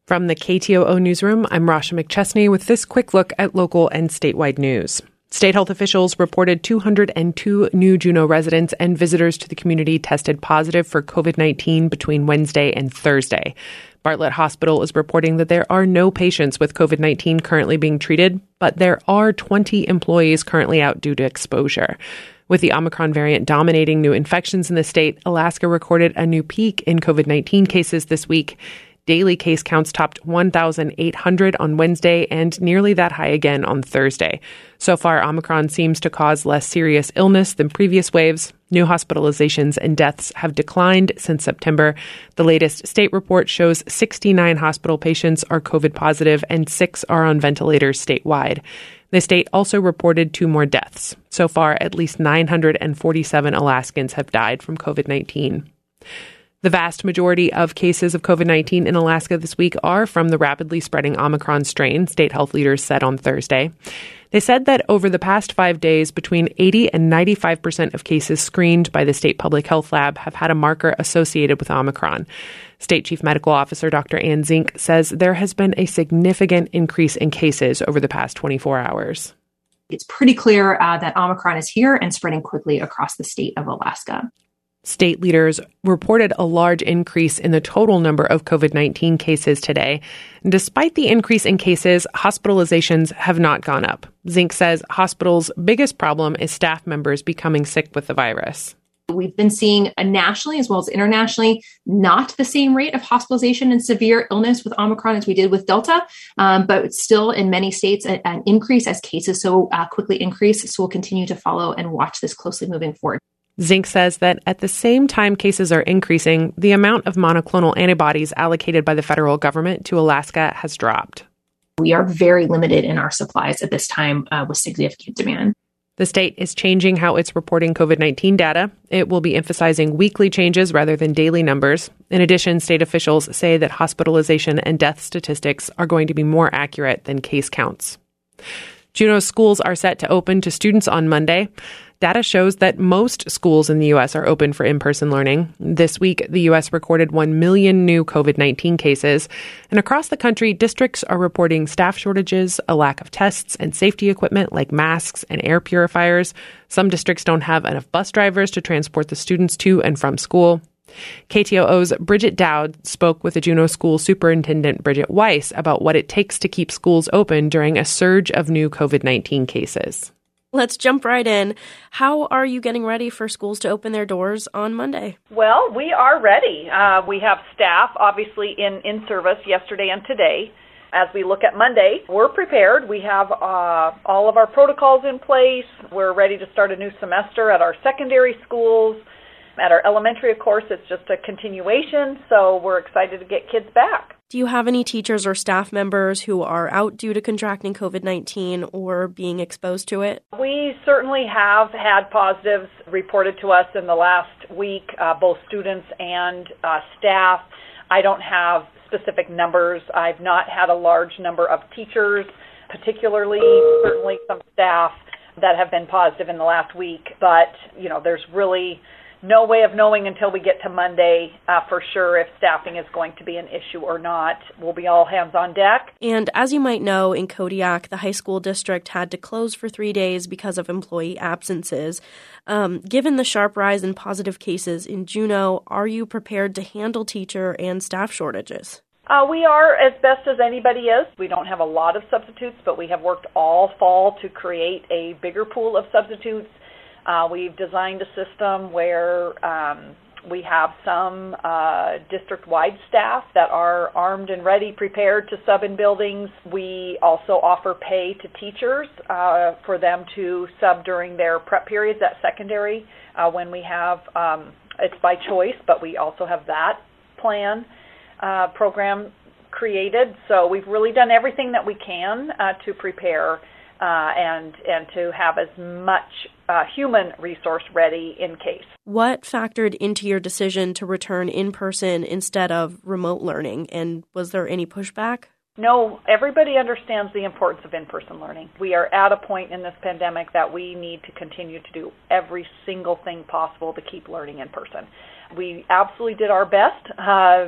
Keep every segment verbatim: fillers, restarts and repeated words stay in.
From the K T O O Newsroom, I'm Rasha McChesney with this quick look at local and statewide news. State health officials reported two hundred two new Juneau residents and visitors to the community tested positive for covid nineteen between Wednesday and Thursday. Bartlett Hospital is reporting that there are no patients with covid nineteen currently being treated, but there are twenty employees currently out due to exposure. With the Omicron variant dominating new infections in the state, Alaska recorded a new peak in covid nineteen cases this week. Daily case counts topped one thousand eight hundred on Wednesday and nearly that high again on Thursday. So far, Omicron seems to cause less serious illness than previous waves. New hospitalizations and deaths have declined since September. The latest state report shows sixty-nine hospital patients are COVID positive and six are on ventilators statewide. The state also reported two more deaths. So far, at least nine hundred forty-seven Alaskans have died from covid nineteen. The vast majority of cases of covid nineteen in Alaska this week are from the rapidly spreading Omicron strain, state health leaders said on Thursday. They said that over the past five days, between eighty and ninety-five percent of cases screened by the state public health lab have had a marker associated with Omicron. State Chief Medical Officer Doctor Ann Zink says there has been a significant increase in cases over the past twenty-four hours. It's pretty clear uh, that Omicron is here and spreading quickly across the state of Alaska. State leaders reported a large increase in the total number of covid nineteen cases today. And despite the increase in cases, hospitalizations have not gone up. Zink says hospitals' biggest problem is staff members becoming sick with the virus. We've been seeing uh, nationally as well as internationally not the same rate of hospitalization and severe illness with Omicron as we did with Delta, um, but still in many states a, an increase as cases so uh, quickly increase. So we'll continue to follow and watch this closely moving forward. Zink says that at the same time cases are increasing, the amount of monoclonal antibodies allocated by the federal government to Alaska has dropped. We are very limited in our supplies at this time uh, with significant demand. The state is changing how it's reporting covid nineteen data. It will be emphasizing weekly changes rather than daily numbers. In addition, state officials say that hospitalization and death statistics are going to be more accurate than case counts. Juneau's schools are set to open to students on Monday. Data shows that most schools in the U S are open for in-person learning. This week, the U S recorded one million new covid nineteen cases. And across the country, districts are reporting staff shortages, a lack of tests and safety equipment like masks and air purifiers. Some districts don't have enough bus drivers to transport the students to and from school. K T O O's Bridget Dowd spoke with the Juneau School Superintendent Bridget Weiss about what it takes to keep schools open during a surge of new covid nineteen cases. Let's jump right in. How are you getting ready for schools to open their doors on Monday? Well, we are ready. Uh, we have staff, obviously, in, in service yesterday and today. As we look at Monday, we're prepared. We have uh, all of our protocols in place. We're ready to start a new semester at our secondary schools. At our elementary, of course, it's just a continuation, so we're excited to get kids back. Do you have any teachers or staff members who are out due to contracting covid nineteen or being exposed to it? We certainly have had positives reported to us in the last week, uh, both students and uh, staff. I don't have specific numbers. I've not had a large number of teachers, particularly certainly some staff that have been positive in the last week, but you know, there's really no way of knowing until we get to Monday uh, for sure if staffing is going to be an issue or not. We'll be all hands on deck. And as you might know, in Kodiak, the high school district had to close for three days because of employee absences. Um, given the sharp rise in positive cases in Juneau, are you prepared to handle teacher and staff shortages? Uh, we are as best as anybody is. We don't have a lot of substitutes, but we have worked all fall to create a bigger pool of substitutes. Uh, we've designed a system where um, we have some uh, district-wide staff that are armed and ready, prepared to sub in buildings. We also offer pay to teachers uh, for them to sub during their prep periods at secondary uh, when we have, um, it's by choice, but we also have that plan uh, program created. So we've really done everything that we can uh, to prepare Uh, and and to have as much uh, human resource ready in case. What factored into your decision to return in person instead of remote learning, and was there any pushback? No, everybody understands the importance of in-person learning. We are at a point in this pandemic that we need to continue to do every single thing possible to keep learning in person. We absolutely did our best uh,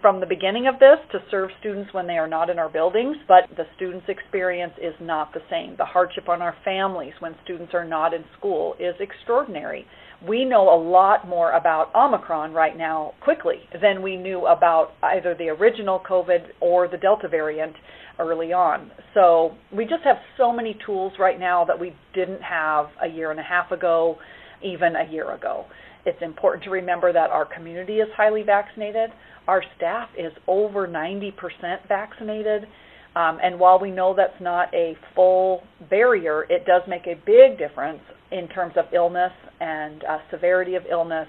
from the beginning of this to serve students when they are not in our buildings, but the students' experience is not the same. The hardship on our families when students are not in school is extraordinary. We know a lot more about Omicron right now quickly than we knew about either the original COVID or the Delta variant early on. So we just have so many tools right now that we didn't have a year and a half ago, even a year ago. It's important to remember that our community is highly vaccinated. Our staff is over ninety percent vaccinated. Um, and while we know that's not a full barrier, it does make a big difference in terms of illness and uh, severity of illness.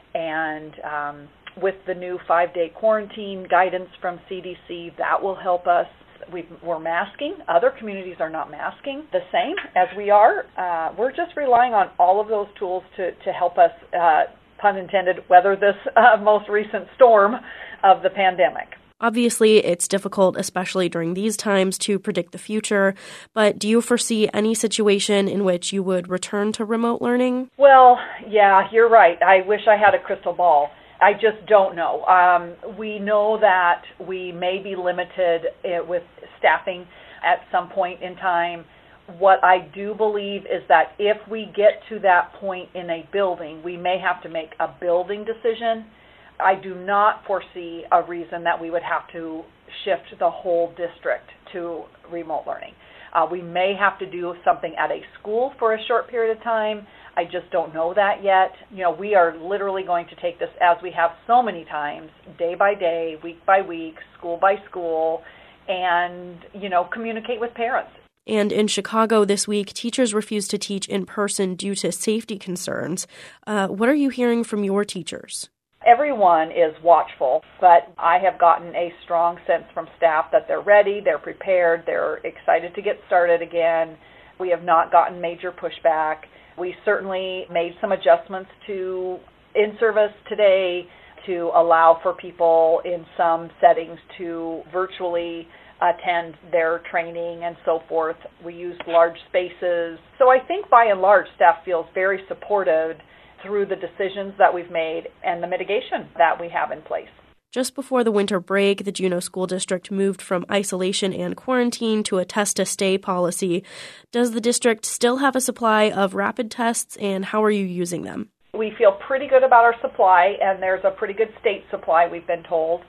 And um, with the new five-day quarantine guidance from C D C, that will help us. We've, we're masking. Other communities are not masking the same as we are. Uh, we're just relying on all of those tools to, to help us, uh, pun intended, weather this uh, most recent storm of the pandemic. Obviously, it's difficult, especially during these times, to predict the future. But do you foresee any situation in which you would return to remote learning? Well, yeah, you're right. I wish I had a crystal ball. I just don't know. Um, we know that we may be limited uh, with staffing at some point in time. What I do believe is that if we get to that point in a building, we may have to make a building decision. I do not foresee a reason that we would have to shift the whole district to remote learning. Uh, we may have to do something at a school for a short period of time. I just don't know that yet. You know, we are literally going to take this, as we have so many times, day by day, week by week, school by school, and, you know, communicate with parents. And in Chicago this week, teachers refused to teach in person due to safety concerns. Uh, what are you hearing from your teachers? Everyone is watchful, but I have gotten a strong sense from staff that they're ready, they're prepared, they're excited to get started again. We have not gotten major pushback. We certainly made some adjustments to in-service today to allow for people in some settings to virtually attend their training and so forth. We used large spaces. So I think by and large, staff feels very supported through the decisions that we've made and the mitigation that we have in place. Just before the winter break, the Juneau School District moved from isolation and quarantine to a test-to-stay policy. Does the district still have a supply of rapid tests, and how are you using them? We feel pretty good about our supply, and there's a pretty good state supply, we've been told,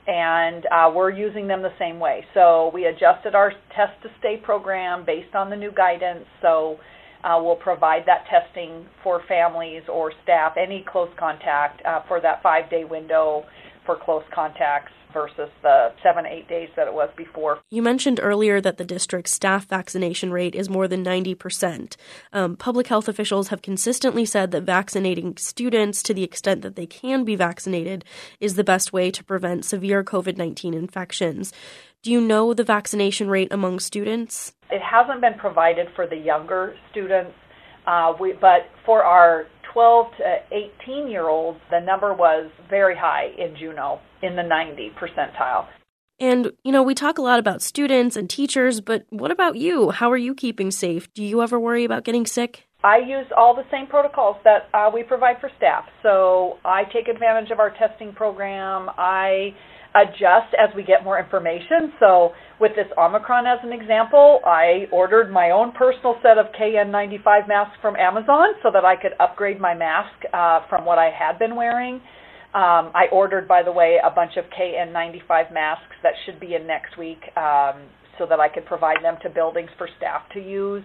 and uh, we're using them the same way. So we adjusted our test-to-stay program based on the new guidance, so Uh, we'll provide that testing for families or staff, any close contact, uh, for that five-day window for close contacts versus the seven, eight days that it was before. You mentioned earlier that the district's staff vaccination rate is more than ninety percent. Um, public health officials have consistently said that vaccinating students to the extent that they can be vaccinated is the best way to prevent severe COVID nineteen infections. Do you know the vaccination rate among students? It hasn't been provided for the younger students, uh, we, but for our twelve to eighteen-year-olds, the number was very high in Juneau, in the ninety percentile. And, you know, we talk a lot about students and teachers, but what about you? How are you keeping safe? Do you ever worry about getting sick? I use all the same protocols that uh, we provide for staff. So I take advantage of our testing program. I adjust as we get more information. So with this Omicron as an example, I ordered my own personal set of K N ninety-five masks from Amazon so that I could upgrade my mask uh, from what I had been wearing. Um, I ordered, by the way, a bunch of K N ninety-five masks that should be in next week um, so that I could provide them to buildings for staff to use.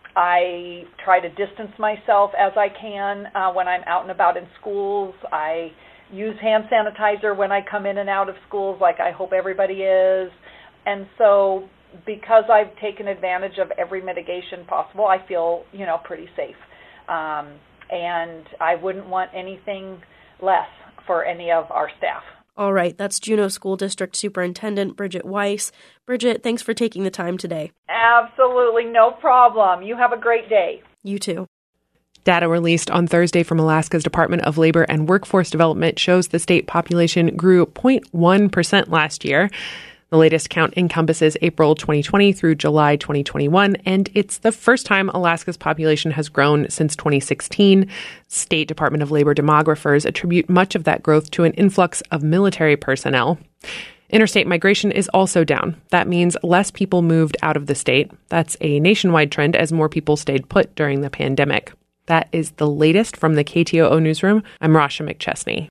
I try to distance myself as I can uh, when I'm out and about in schools. I use hand sanitizer when I come in and out of schools, like I hope everybody is. And so because I've taken advantage of every mitigation possible, I feel, you know, pretty safe. Um, and I wouldn't want anything less for any of our staff. All right, that's Juneau School District Superintendent Bridget Weiss. Bridget, thanks for taking the time today. Absolutely, no problem. You have a great day. You too. Data released on Thursday from Alaska's Department of Labor and Workforce Development shows the state population grew zero point one percent last year. The latest count encompasses April twenty twenty through July twenty twenty-one, and it's the first time Alaska's population has grown since twenty sixteen. State Department of Labor demographers attribute much of that growth to an influx of military personnel. Interstate migration is also down. That means less people moved out of the state. That's a nationwide trend as more people stayed put during the pandemic. That is the latest from the K T O O newsroom. I'm Rasha McChesney.